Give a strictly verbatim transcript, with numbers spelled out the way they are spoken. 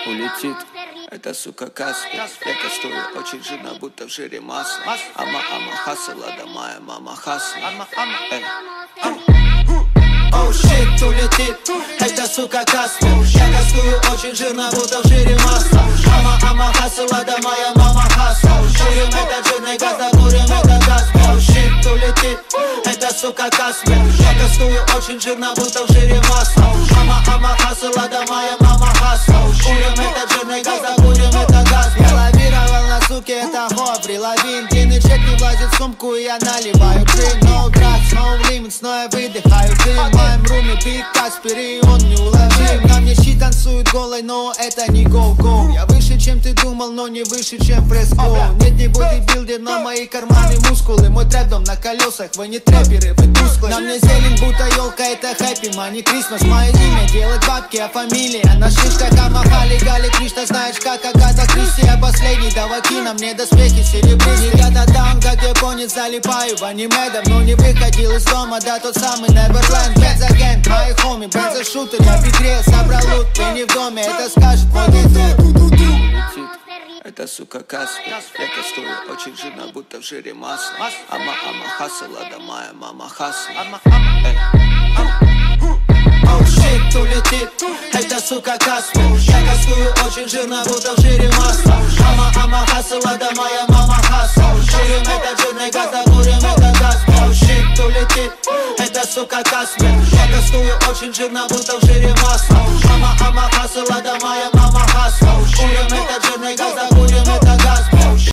улетит. Это сука Каспи. Я кастую очень жирно, будто в жире масло. Ама, ама, хасла, да моя мама хасла. Оу, щит, улетит. Это сука Каспи. Я кастую очень жирно, будто в жире масло. Ама, ама, хасла, да моя мама хасла. Жирим этот жирный газ, да курим это газ. Оу, щит, улетит. Это сука Каспи. Я кастую очень жирно, будто в жире масло. Ама, ама, хасла, да моя мама хасла. Курим этот жирный газ, да курим это газ. Я лавировал на суке, это хобри, лавин. Длинный чек не влазит в сумку, и я наливаю джин. No drugs, no limits, но я выдыхаю дым. В моем руме биг Каспер, и он неуловим. На мне щит танцует голой, но это не go-go. Я выше, чем ты думал, но не выше, чем фреско. Нет, не бодибилдер, но мои карманы мускулы. Мой трэп-дом на колесах, вы не трэперы, вы тусклые. На мне зелень, будто елка, это хэппи, мани Крисмас. Мое имя делать бабки, а фамилия на шишках. Амахали, Гали, Кришна, знаешь как Агата Кристи. Я последний, давай на мне доспехи серебристые. Никогда там, как японец, залипаю в аниме. Давно не выходил из дома, да тот самый Неверленд. Бензагент, мои хоми, бензошутер. Я в игре собрал лут, ты не в доме, это скажет мой дуду. Это сука Каспи. Я кастую очень жирно, будто в жире масло. Ама, ама, хасла, да моя мама хасла. Оу, щит, улетит. Это сука Каспи. Я кастую очень жирно, будто в жире масло. Ама, ама, хасла, да моя мама хасла. Жирим этот жирный газ, да курим это газ. Оу, щит, улетит. Это сука Каспи. Я кастую очень жирно, будто в